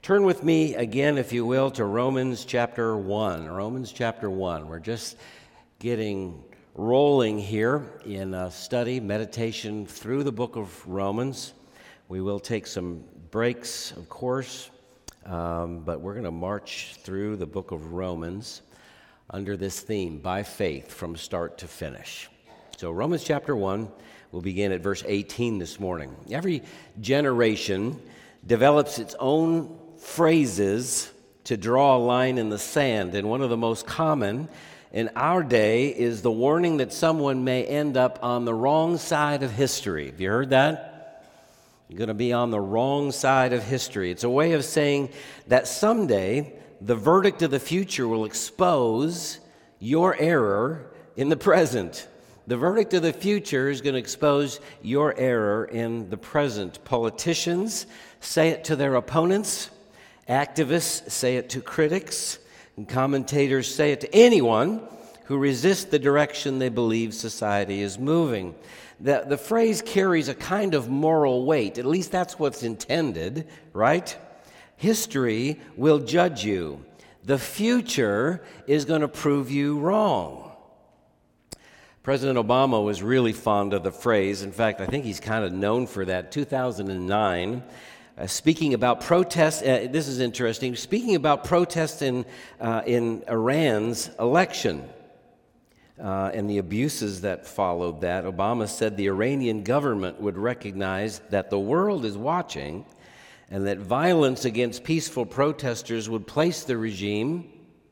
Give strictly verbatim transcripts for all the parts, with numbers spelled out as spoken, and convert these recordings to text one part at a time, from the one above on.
Turn with me again, if you will, to Romans chapter one. Romans chapter one. We're just getting rolling here in a study, meditation through the book of Romans. We will take some breaks, of course, um, but we're going to march through the book of Romans under this theme, by faith, from start to finish. So Romans chapter one, we'll begin at verse eighteen this morning. Every generation develops its own phrases to draw a line in the sand, and one of the most common in our day is the warning that someone may end up on the wrong side of history. Have you heard that? You're going to be on the wrong side of history. It's a way of saying that someday the verdict of the future will expose your error in the present. The verdict of the future is going to expose your error in the present. Politicians say it to their opponents. Activists say it to critics. And commentators say it to anyone who resists the direction they believe society is moving. The, the phrase carries a kind of moral weight. At least that's what's intended, right? History will judge you. The future is going to prove you wrong. President Obama was really fond of the phrase. In fact, I think he's kind of known for that. two thousand nine, uh, speaking about protests, uh, this is interesting, speaking about protests in, uh, in Iran's election uh, and the abuses that followed that, Obama said the Iranian government would recognize that the world is watching and that violence against peaceful protesters would place the regime,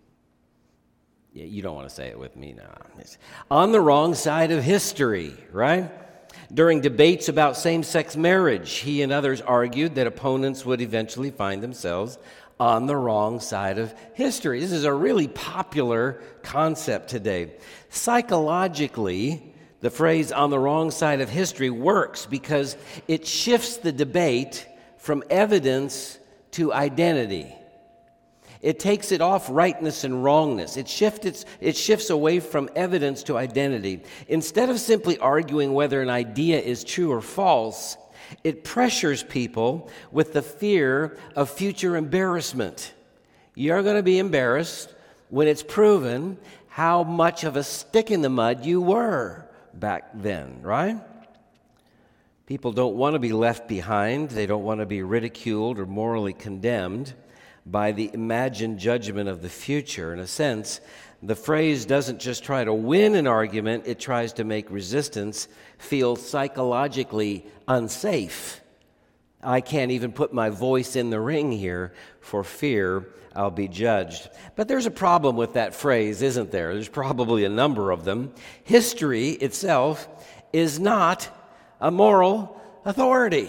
you don't want to say it with me now, on the wrong side of history, right? During debates about same-sex marriage, he and others argued that opponents would eventually find themselves on the wrong side of history. This is a really popular concept today. Psychologically, the phrase on the wrong side of history works because it shifts the debate from evidence to identity. It takes it off rightness and wrongness. It shifts, it shifts away from evidence to identity. Instead of simply arguing whether an idea is true or false, it pressures people with the fear of future embarrassment. You're going to be embarrassed when it's proven how much of a stick in the mud you were back then, right? People don't want to be left behind. They don't want to be ridiculed or morally condemned by the imagined judgment of the future. In a sense, the phrase doesn't just try to win an argument, it tries to make resistance feel psychologically unsafe. I can't even put my voice in the ring here for fear I'll be judged. But there's a problem with that phrase, isn't there? There's probably a number of them. History itself is not a moral authority.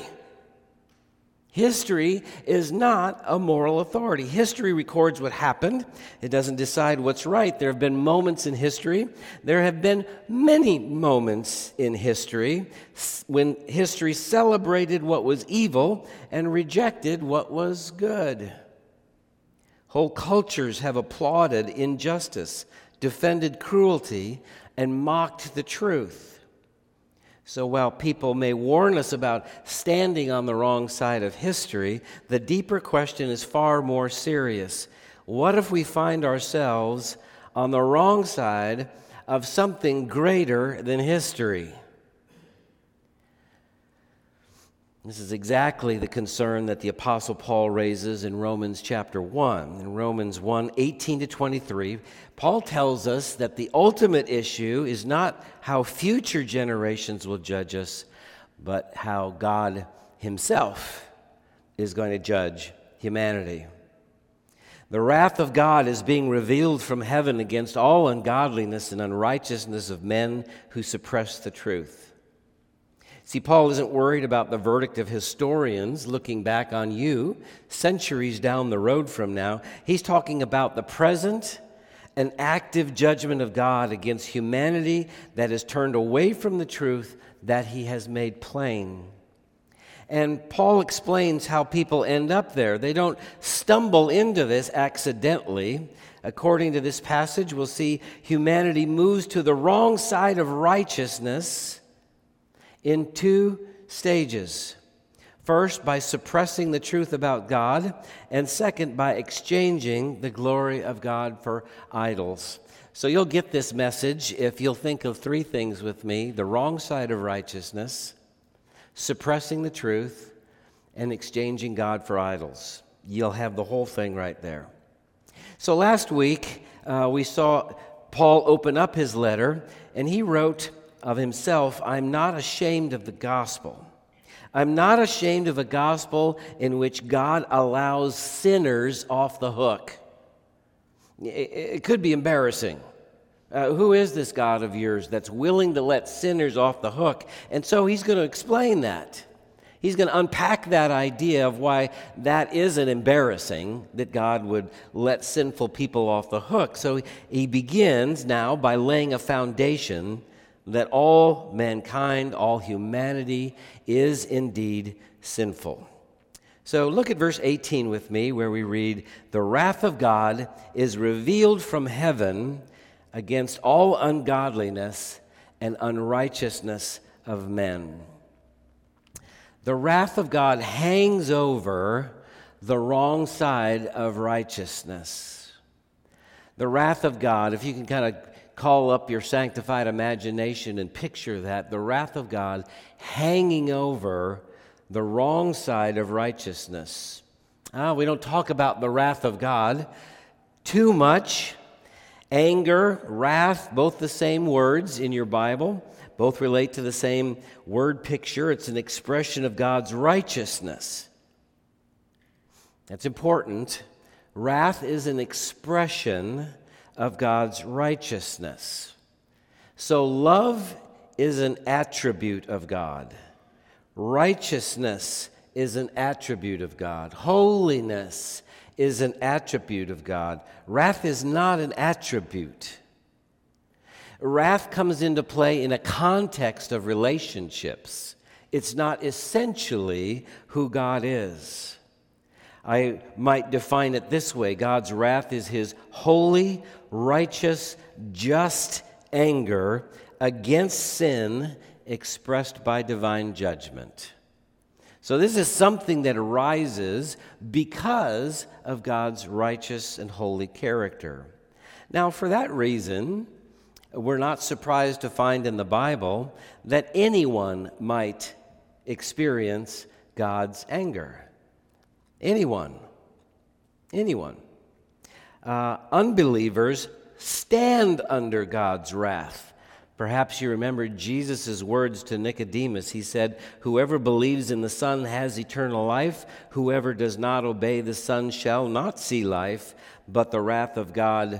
History is not a moral authority. History records what happened. It doesn't decide what's right. There have been moments in history. There have been many moments in history when history celebrated what was evil and rejected what was good. Whole cultures have applauded injustice, defended cruelty, and mocked the truth. So while people may warn us about standing on the wrong side of history, the deeper question is far more serious. What if we find ourselves on the wrong side of something greater than history? This is exactly the concern that the Apostle Paul raises in Romans chapter one. In Romans one, eighteen to twenty-three, Paul tells us that the ultimate issue is not how future generations will judge us, but how God himself is going to judge humanity. The wrath of God is being revealed from heaven against all ungodliness and unrighteousness of men who suppress the truth. See, Paul isn't worried about the verdict of historians looking back on you centuries down the road from now. He's talking about the present and active judgment of God against humanity that has turned away from the truth that he has made plain. And Paul explains how people end up there. They don't stumble into this accidentally. According to this passage, we'll see humanity moves to the wrong side of righteousness in two stages. First, by suppressing the truth about God, and second, by exchanging the glory of God for idols. So you'll get this message if you'll think of three things with me: the wrong side of righteousness, suppressing the truth, and exchanging God for idols. You'll have the whole thing right there. So last week, uh, we saw Paul open up his letter, and he wrote of himself, "I'm not ashamed of the gospel. I'm not ashamed of a gospel in which God allows sinners off the hook." It could be embarrassing. Uh, who is this God of yours that's willing to let sinners off the hook? And so he's going to explain that. He's going to unpack that idea of why that isn't embarrassing, that God would let sinful people off the hook. So he begins now by laying a foundation that all mankind, all humanity is indeed sinful. So look at verse eighteen with me, where we read, "The wrath of God is revealed from heaven against all ungodliness and unrighteousness of men." The wrath of God hangs over the wrong side of righteousness. The wrath of God, if you can kind of call up your sanctified imagination and picture that, the wrath of God hanging over the wrong side of righteousness. Ah, we don't talk about the wrath of God too much. Anger, wrath, both the same words in your Bible. Both relate to the same word picture. It's an expression of God's righteousness. That's important. Wrath is an expression of God's righteousness. So love is an attribute of God. Righteousness is an attribute of God. Holiness is an attribute of God. Wrath is not an attribute. Wrath comes into play in a context of relationships. It's not essentially who God is. I might define it this way: God's wrath is his holy, righteous, just anger against sin expressed by divine judgment. So this is something that arises because of God's righteous and holy character. Now, for that reason, we're not surprised to find in the Bible that anyone might experience God's anger. Anyone. Anyone. Uh, unbelievers stand under God's wrath. Perhaps you remember Jesus' words to Nicodemus. He said, "Whoever believes in the Son has eternal life. Whoever does not obey the Son shall not see life, but the wrath of God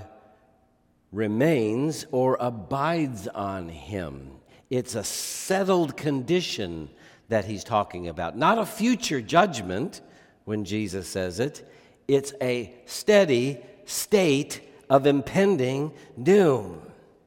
remains or abides on him." It's a settled condition that he's talking about, not a future judgment when Jesus says it. It's a steady state of impending doom.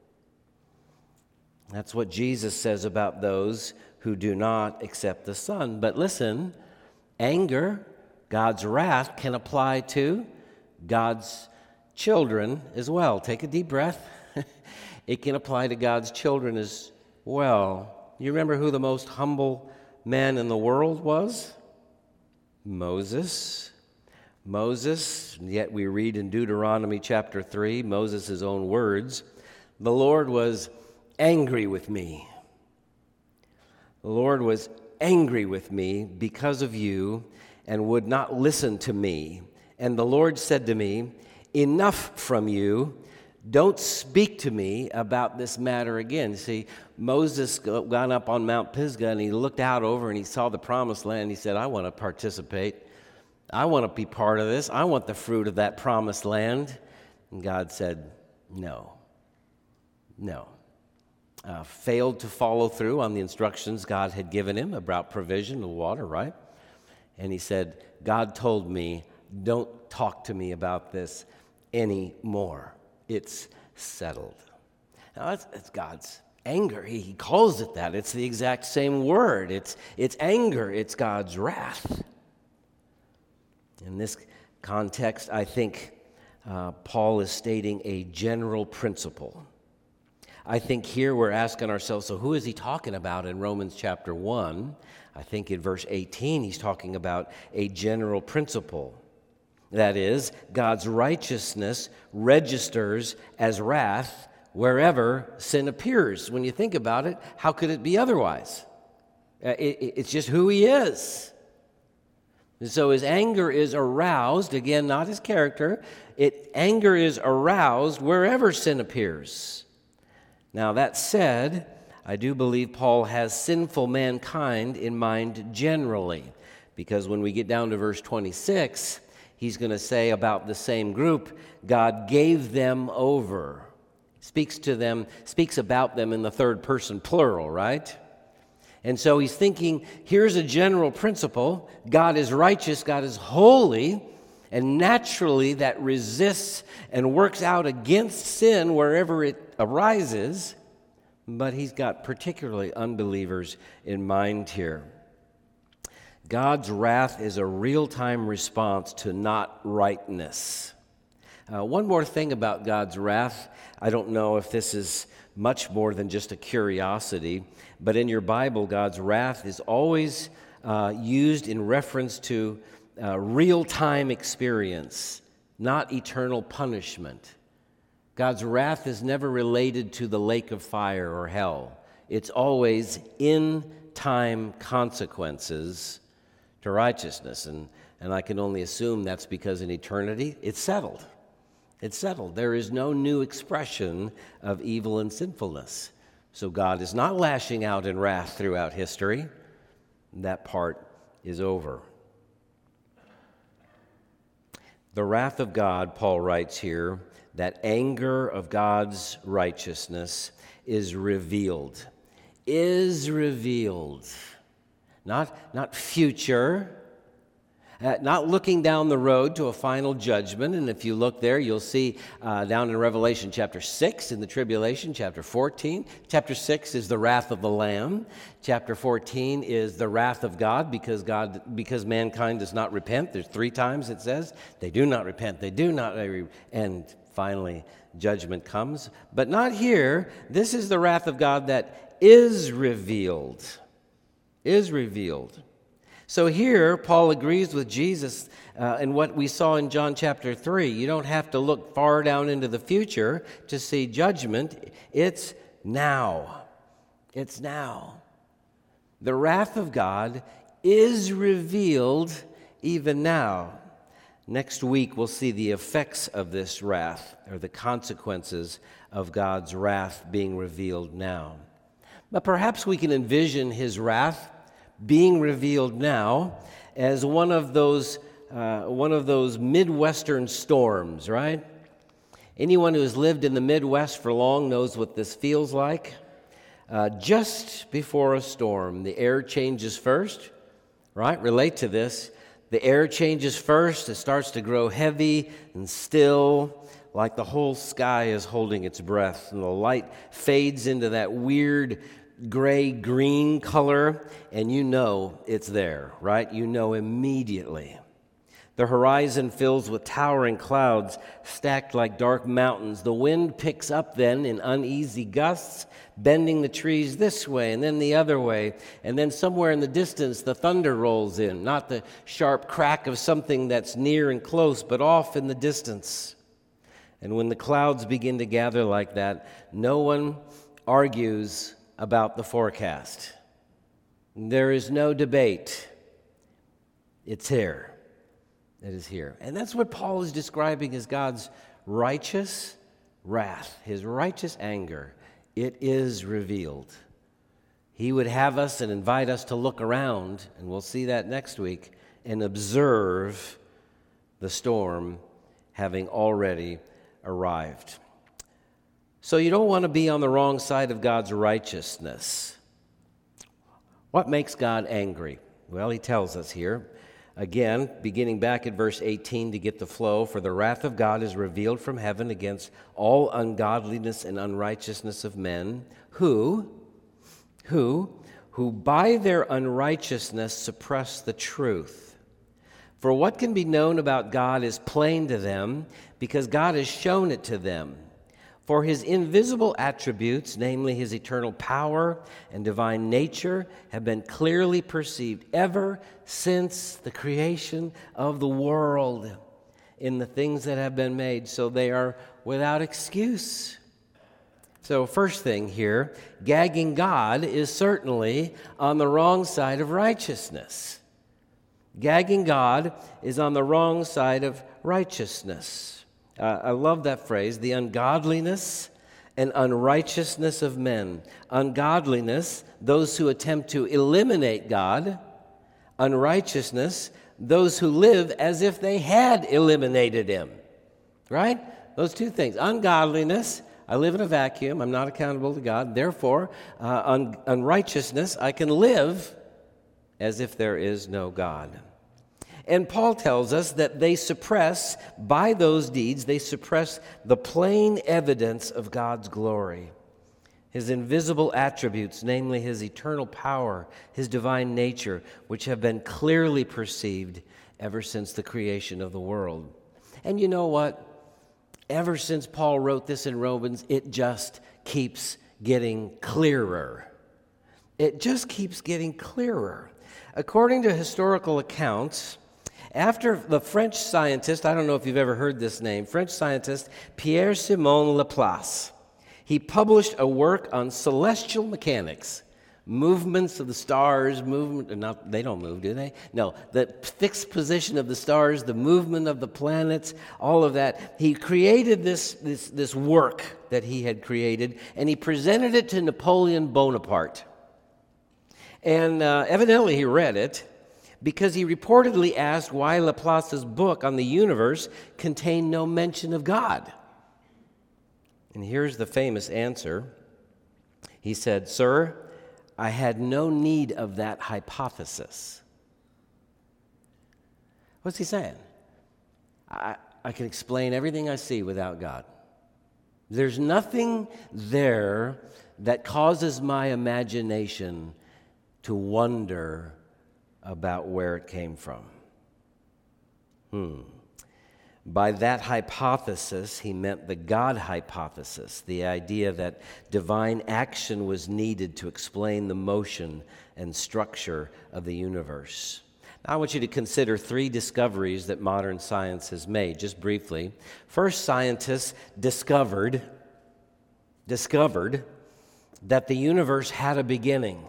That's what Jesus says about those who do not accept the Son. But listen, anger, God's wrath, can apply to God's children as well. Take a deep breath. It can apply to God's children as well. You remember who the most humble man in the world was? Moses. Moses, yet we read in Deuteronomy chapter three, Moses' own words, "The Lord was angry with me. The Lord was angry with me because of you and would not listen to me. And the Lord said to me, 'Enough from you. Don't speak to me about this matter again.'" See, Moses got up on Mount Pisgah and he looked out over and he saw the promised land. He said, "I want to participate. I want to be part of this. I want the fruit of that promised land." And God said, no, no. Uh, failed to follow through on the instructions God had given him about provision of water, right? And he said, "God told me, don't talk to me about this anymore. It's settled." Now, that's, that's God's anger. He, he calls it that. It's the exact same word. It's, it's anger. It's God's wrath. In this context, I think uh, Paul is stating a general principle. I think here we're asking ourselves, so who is he talking about in Romans chapter one? I think in verse eighteen, he's talking about a general principle. That is, God's righteousness registers as wrath wherever sin appears. When you think about it, how could it be otherwise? Uh, it, it's just who he is. And so his anger is aroused, again, not his character. It, anger is aroused wherever sin appears. Now, that said, I do believe Paul has sinful mankind in mind generally, because when we get down to verse twenty-six, he's going to say about the same group, God gave them over. Speaks to them, speaks about them in the third person plural, right? And so he's thinking, here's a general principle. God is righteous, God is holy, and naturally that resists and works out against sin wherever it arises. But he's got particularly unbelievers in mind here. God's wrath is a real-time response to not rightness. Uh, one more thing about God's wrath. I don't know if this is much more than just a curiosity, but in your Bible, God's wrath is always uh, used in reference to uh, real-time experience, not eternal punishment. God's wrath is never related to the lake of fire or hell. It's always in-time consequences to righteousness, and, and I can only assume that's because in eternity it's settled. It's settled. There is no new expression of evil and sinfulness. So God is not lashing out in wrath throughout history. That part is over. The wrath of God, Paul writes here, that anger of God's righteousness is revealed. Is revealed. Not, not future, uh, not looking down the road to a final judgment. And if you look there, you'll see uh, down in Revelation chapter six in the tribulation, chapter fourteen. Chapter six is the wrath of the Lamb. Chapter fourteen is the wrath of God because God, because mankind does not repent. There's three times it says they do not repent. They do not, and finally judgment comes. But not here. This is the wrath of God that is revealed. Is revealed. So here, Paul agrees with Jesus uh, in what we saw in John chapter three. You don't have to look far down into the future to see judgment. It's now. It's now. The wrath of God is revealed even now. Next week, we'll see the effects of this wrath, or the consequences of God's wrath being revealed now. But perhaps we can envision his wrath being revealed now as one of those uh, one of those Midwestern storms, right? Anyone who has lived in the Midwest for long knows what this feels like. Uh, just before a storm, the air changes first, right? Relate to this. The air changes first. It starts to grow heavy and still, like the whole sky is holding its breath, and the light fades into that weird gray-green color, and you know it's there, right? You know immediately. The horizon fills with towering clouds stacked like dark mountains. The wind picks up then in uneasy gusts, bending the trees this way and then the other way. And then somewhere in the distance, the thunder rolls in, not the sharp crack of something that's near and close, but off in the distance. And when the clouds begin to gather like that, no one argues about the forecast. There is no debate. It's here. It is here. And that's what Paul is describing as God's righteous wrath, his righteous anger. It is revealed. He would have us and invite us to look around, and we'll see that next week, and observe the storm having already arrived. So you don't want to be on the wrong side of God's righteousness. What makes God angry? Well, he tells us here. Again, beginning back at verse eighteen to get the flow, for the wrath of God is revealed from heaven against all ungodliness and unrighteousness of men, who, who, who by their unrighteousness suppress the truth. For what can be known about God is plain to them, because God has shown it to them. For his invisible attributes, namely his eternal power and divine nature, have been clearly perceived ever since the creation of the world in the things that have been made, so they are without excuse. So first thing here, gagging God is certainly on the wrong side of righteousness. Gagging God is on the wrong side of righteousness. Uh, I love that phrase, the ungodliness and unrighteousness of men. Ungodliness, those who attempt to eliminate God. Unrighteousness, those who live as if they had eliminated him. Right? Those two things. Ungodliness, I live in a vacuum, I'm not accountable to God. Therefore, uh, un- unrighteousness, I can live as if there is no God. And Paul tells us that they suppress, by those deeds, they suppress the plain evidence of God's glory. His invisible attributes, namely his eternal power, his divine nature, which have been clearly perceived ever since the creation of the world. And you know what? Ever since Paul wrote this in Romans, it just keeps getting clearer. It just keeps getting clearer. According to historical accounts, after the French scientist, I don't know if you've ever heard this name, French scientist Pierre-Simon Laplace, he published a work on celestial mechanics, movements of the stars, movement, not, they don't move, do they? No, the fixed position of the stars, the movement of the planets, all of that. He created this, this, this work that he had created, and he presented it to Napoleon Bonaparte. And uh, evidently he read it, because he reportedly asked why Laplace's book on the universe contained no mention of God. And here's the famous answer. He said, "Sir, I had no need of that hypothesis." What's he saying? I, I can explain everything I see without God. There's nothing there that causes my imagination to wonder about where it came from. Hmm. By that hypothesis, he meant the God hypothesis, the idea that divine action was needed to explain the motion and structure of the universe. Now, I want you to consider three discoveries that modern science has made, just briefly. First, scientists discovered, discovered that the universe had a beginning.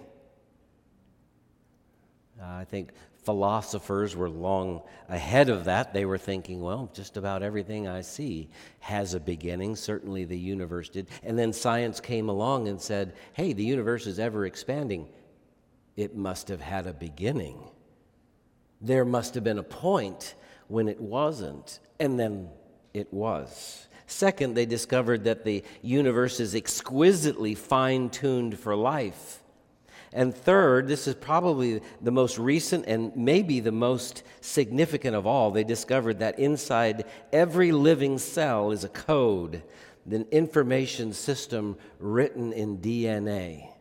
Uh, I think philosophers were long ahead of that. They were thinking, well, just about everything I see has a beginning. Certainly the universe did. And then science came along and said, hey, the universe is ever expanding. It must have had a beginning. There must have been a point when it wasn't, and then it was. Second, they discovered that the universe is exquisitely fine-tuned for life. And third, this is probably the most recent and maybe the most significant of all, they discovered that inside every living cell is a code, an information system written in D N A.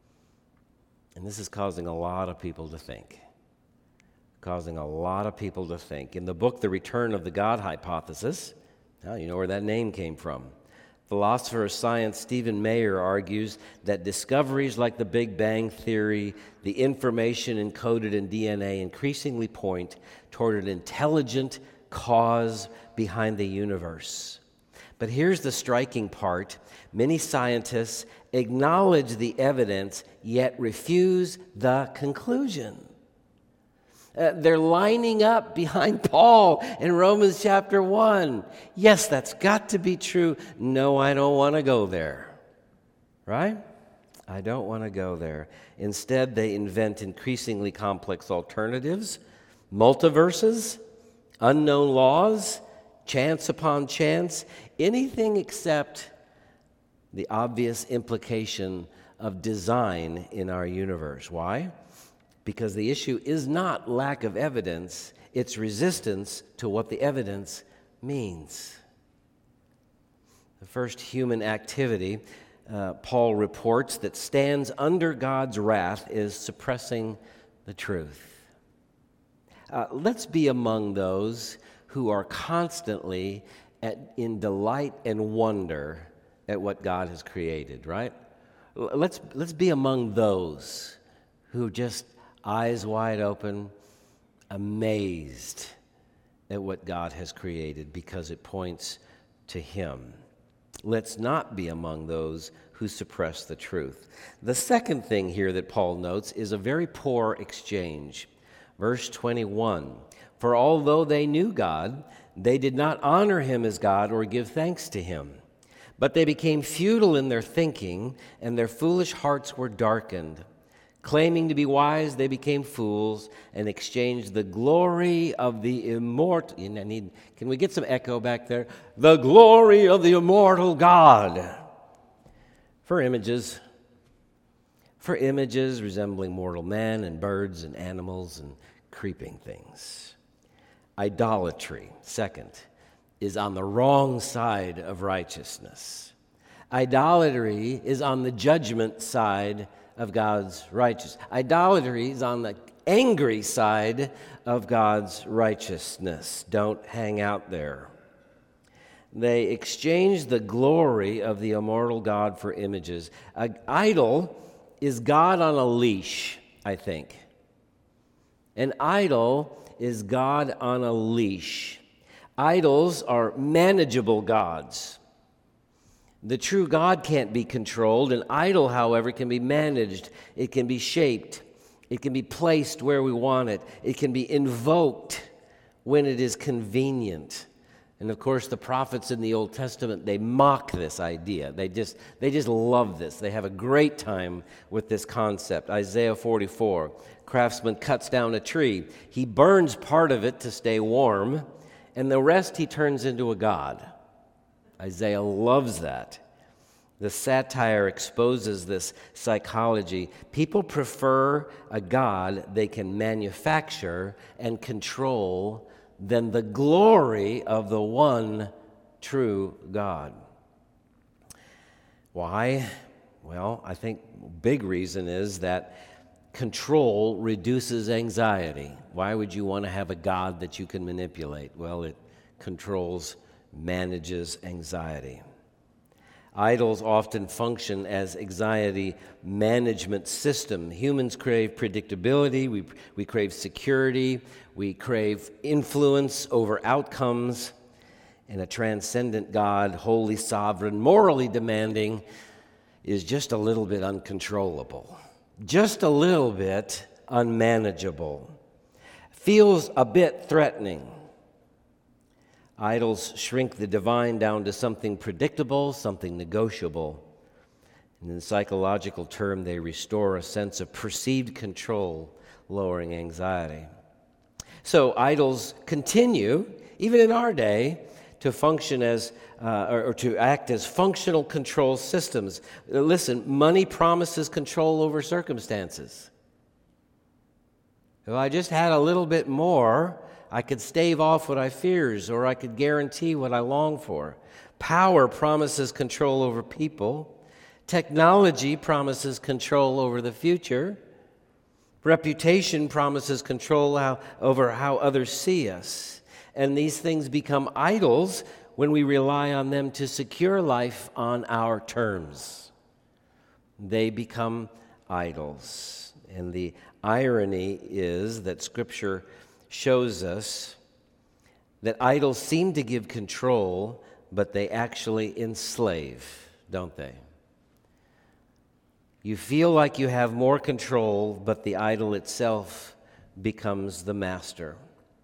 And this is causing a lot of people to think. Causing a lot of people to think. In the book, The Return of the God Hypothesis, now you know where that name came from. Philosopher of science Stephen Mayer argues that discoveries like the Big Bang Theory, the information encoded in D N A, increasingly point toward an intelligent cause behind the universe. But here's the striking part. Many scientists acknowledge the evidence, yet refuse the conclusion. Uh, they're lining up behind Paul in Romans chapter one. Yes, that's got to be true. No, I don't want to go there. Right? I don't want to go there. Instead, they invent increasingly complex alternatives, multiverses, unknown laws, chance upon chance, anything except the obvious implication of design in our universe. Why? Because the issue is not lack of evidence, it's resistance to what the evidence means. The first human activity, uh, Paul reports, that stands under God's wrath is suppressing the truth. Uh, let's be among those who are constantly at, in delight and wonder at what God has created, right? L- Let's, let's be among those who just eyes wide open, amazed at what God has created because it points to Him. Let's not be among those who suppress the truth. The second thing here that Paul notes is a very poor exchange. Verse twenty-one, for although they knew God, they did not honor Him as God or give thanks to Him. But they became futile in their thinking, and their foolish hearts were darkened. Claiming to be wise, they became fools and exchanged the glory of the immortal. I need, can we get some echo back there? The glory of the immortal God for images, for images resembling mortal men and birds and animals and creeping things. Idolatry, second, is on the wrong side of righteousness. Idolatry is on the judgment side of God's righteousness. Idolatry is on the angry side of God's righteousness. Don't hang out there. They exchanged the glory of the immortal God for images. An idol is God on a leash, I think. An idol is God on a leash. Idols are manageable gods. The true God can't be controlled. An idol, however, can be managed. It can be shaped. It can be placed where we want it. It can be invoked when it is convenient. And of course, the prophets in the Old Testament, they mock this idea. They just, they just love this. They have a great time with this concept. Isaiah forty-four, craftsman cuts down a tree. He burns part of it to stay warm, and the rest he turns into a god. Isaiah loves that. The satire exposes this psychology. People prefer a God they can manufacture and control than the glory of the one true God. Why? Well, I think big reason is that control reduces anxiety. Why would you want to have a God that you can manipulate? Well, it controls, manages anxiety. Idols often function as anxiety management system. Humans crave predictability, we, we crave security, we crave influence over outcomes, and a transcendent God, holy, sovereign, morally demanding, is just a little bit uncontrollable, just a little bit unmanageable, feels a bit threatening. Idols shrink the divine down to something predictable, something negotiable. And in the psychological term, they restore a sense of perceived control, lowering anxiety. So idols continue, even in our day, to function as, uh, or, or to act as functional control systems. Listen, money promises control over circumstances. If I just had a little bit more, I could stave off what I fears, or I could guarantee what I long for. Power promises control over people. Technology promises control over the future. Reputation promises control how, over how others see us. And these things become idols when we rely on them to secure life on our terms. They become idols. And the irony is that Scripture shows us that idols seem to give control, but they actually enslave, don't they? You feel like you have more control, but the idol itself becomes the master.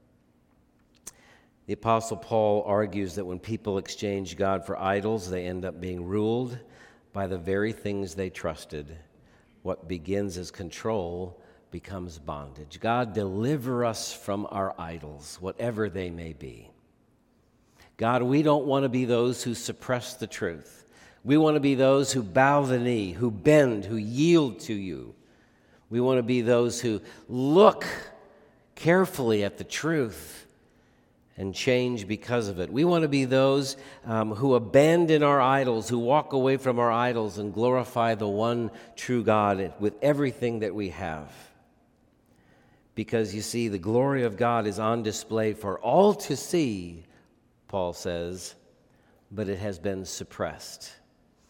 The Apostle Paul argues that when people exchange God for idols, they end up being ruled by the very things they trusted. What begins as control becomes bondage. God, deliver us from our idols, whatever they may be. God, we don't want to be those who suppress the truth. We want to be those who bow the knee, who bend, who yield to you. We want to be those who look carefully at the truth and change because of it. We want to be those um, who abandon our idols, who walk away from our idols and glorify the one true God with everything that we have. Because, you see, the glory of God is on display for all to see, Paul says, but it has been suppressed.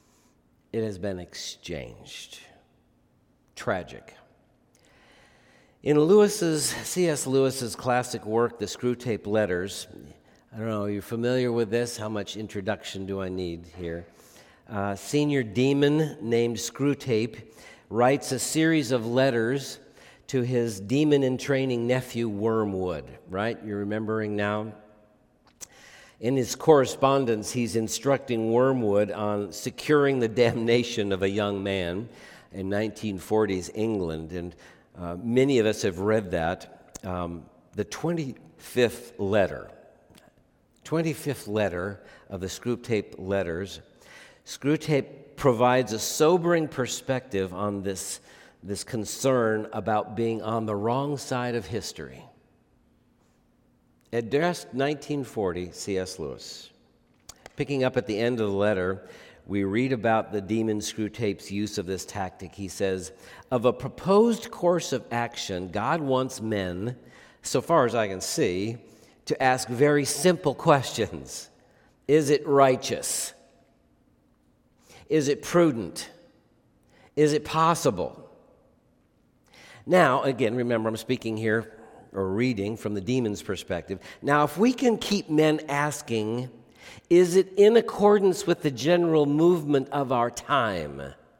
it has been exchanged. Tragic. In Lewis's, C S Lewis's classic work, The Screwtape Letters, I don't know, are you familiar with this? How much introduction do I need here? Uh, senior demon named Screwtape writes a series of letters to his demon-in-training nephew, Wormwood, right? You're remembering now? In his correspondence, he's instructing Wormwood on securing the damnation of a young man in nineteen forties England, and uh, many of us have read that. Um, the twenty-fifth letter, twenty-fifth letter of the Screwtape Letters, Screwtape provides a sobering perspective on this, this concern about being on the wrong side of history. Addressed nineteen forty, C S Lewis. Picking up at the end of the letter, we read about the demon Screwtape's use of this tactic. He says, of a proposed course of action, God wants men, so far as I can see, to ask very simple questions. Is it righteous? Is it prudent? Is it possible? Now, again, remember, I'm speaking here or reading from the demon's perspective. Now, if we can keep men asking, is it in accordance with the general movement of our time?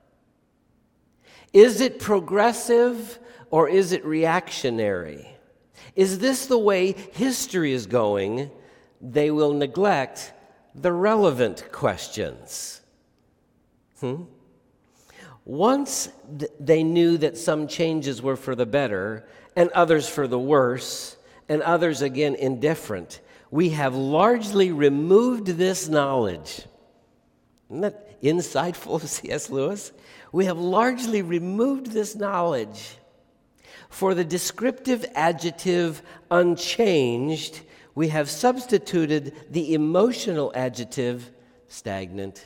Is it progressive or is it reactionary? Is this the way history is going? They will neglect the relevant questions. Hmm? Once th- they knew that some changes were for the better and others for the worse and others again indifferent, we have largely removed this knowledge. Isn't that insightful of C S Lewis? We have largely removed this knowledge. For the descriptive adjective unchanged, we have substituted the emotional adjective stagnant.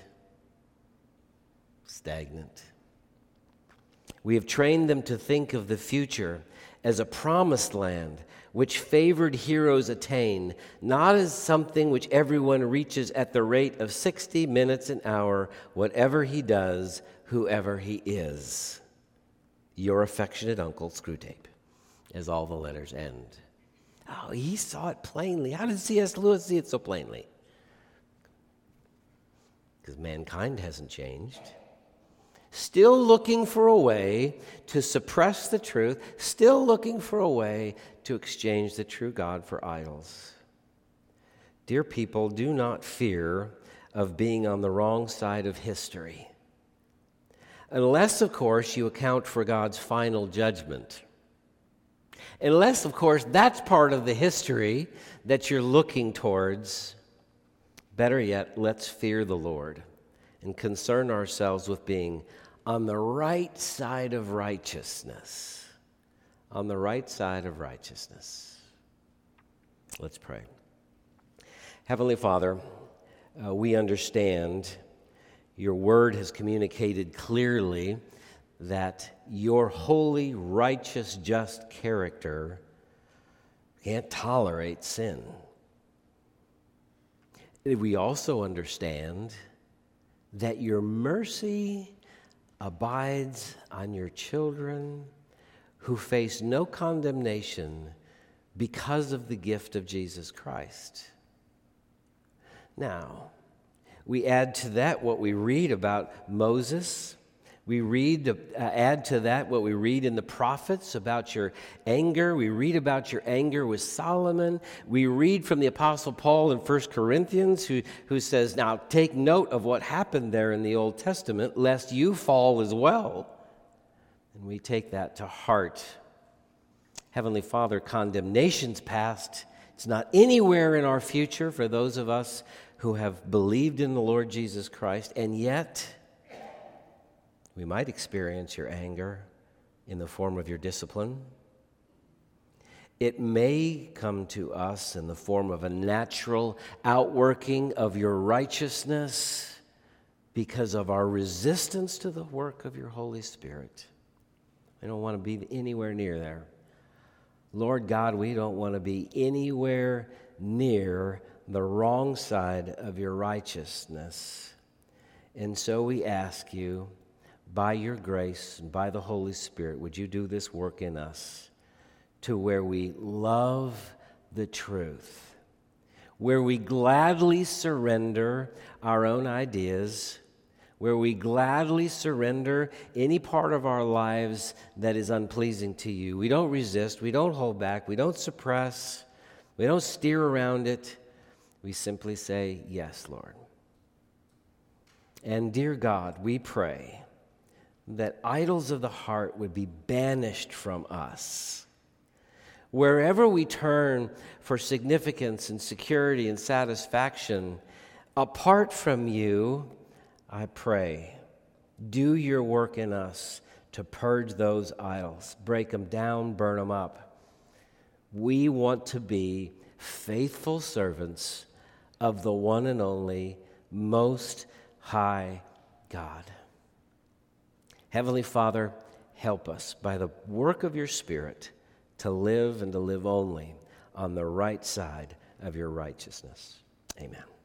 Stagnant. We have trained them to think of the future as a promised land which favored heroes attain, not as something which everyone reaches at the rate of sixty minutes an hour, whatever he does, whoever he is. Your affectionate uncle, Screwtape, as all the letters end. Oh, he saw it plainly. How did C S Lewis see it so plainly? Because mankind hasn't changed. Still looking for a way to suppress the truth, still looking for a way to exchange the true God for idols. Dear people, do not fear of being on the wrong side of history. Unless, of course, you account for God's final judgment. Unless, of course, that's part of the history that you're looking towards. Better yet, let's fear the Lord and concern ourselves with being on the right side of righteousness. On the right side of righteousness. Let's pray. Heavenly Father, uh, we understand your word has communicated clearly that your holy, righteous, just character can't tolerate sin. We also understand that your mercy abides on your children who face no condemnation because of the gift of Jesus Christ. Now, we add to that what we read about Moses. We read, uh, add to that what we read in the prophets about your anger. We read about your anger with Solomon. We read from the Apostle Paul in First Corinthians who, who says, now take note of what happened there in the Old Testament, lest you fall as well. And we take that to heart. Heavenly Father, condemnation's past. It's not anywhere in our future for those of us who have believed in the Lord Jesus Christ, and yet we might experience your anger in the form of your discipline. It may come to us in the form of a natural outworking of your righteousness because of our resistance to the work of your Holy Spirit. We don't want to be anywhere near there. Lord God, we don't want to be anywhere near the wrong side of your righteousness. And so we ask you, by your grace and by the Holy Spirit, would you do this work in us to where we love the truth, where we gladly surrender our own ideas, where we gladly surrender any part of our lives that is unpleasing to you. We don't resist, we don't hold back, we don't suppress, we don't steer around it. We simply say, yes, Lord. And dear God, we pray that idols of the heart would be banished from us. Wherever we turn for significance and security and satisfaction, apart from you, I pray, do your work in us to purge those idols, break them down, burn them up. We want to be faithful servants of the one and only Most High God. Heavenly Father, help us by the work of your Spirit to live and to live only on the right side of your righteousness. Amen.